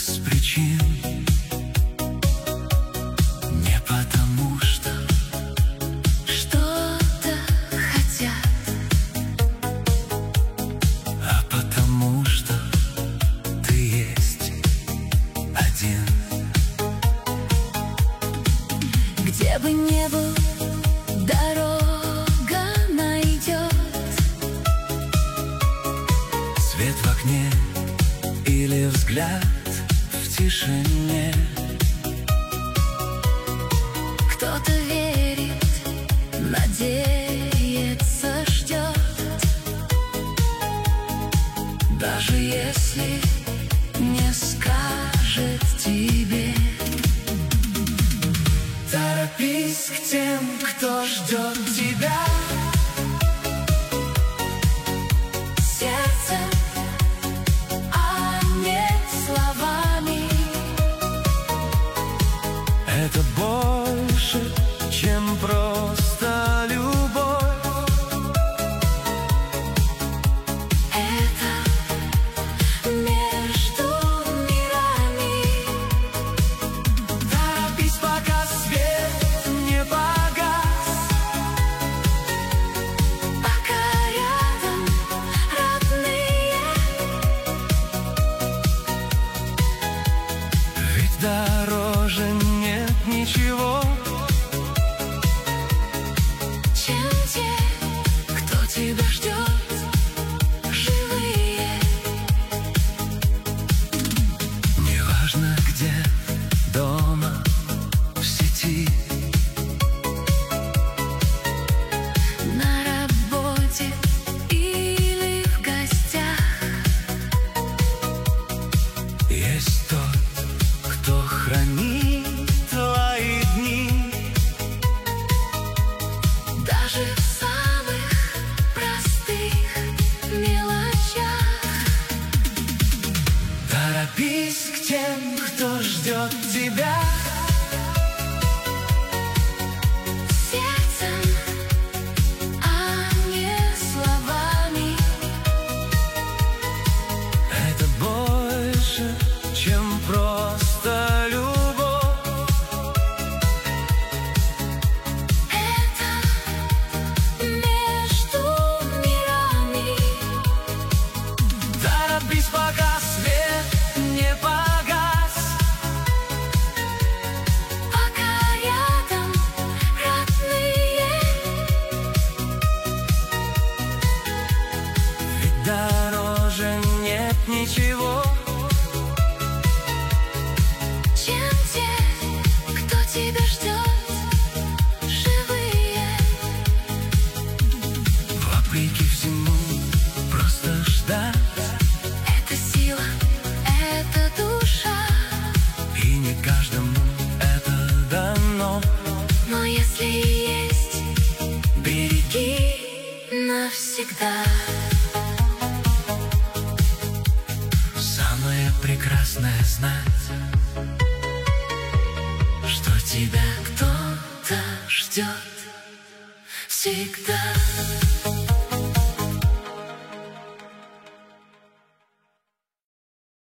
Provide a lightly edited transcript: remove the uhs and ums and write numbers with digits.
без причин, не потому что что-то хотят, а потому что ты есть один. где бы ни был, дорога найдет. Свет в окне или взгляд в тишине. Кто-то верит, надеется, ждет. Даже если не скажет тебе. торопись к тем, кто ждет тебя. Сердцем, а не словами. Это больше, чем просто любовь. Это между мирами. Торопись, пока свет не погас. Пока рядом родные. Ведь дороже нет ничего, чем те, кто тебя ждет, живые. неважно где, дома, в сети, На работе или в гостях. есть тот, кто хранит твои дни. Даже в самых простых мелочах. Торопись к тем, кто ждет тебя. Сердцем, а не словами. Это больше, чем просто любовь. Это между мирами. Торопись, пока свет не погас. Пока рядом родные. Ведь дороже нет ничего, Чем те, кто тебя ждет, живые. вопреки всему, просто ждать. Это сила, это душа. И не каждому это дано. Но если есть, береги навсегда. Самое прекрасное знать, что тебя кто-то Ждет всегда.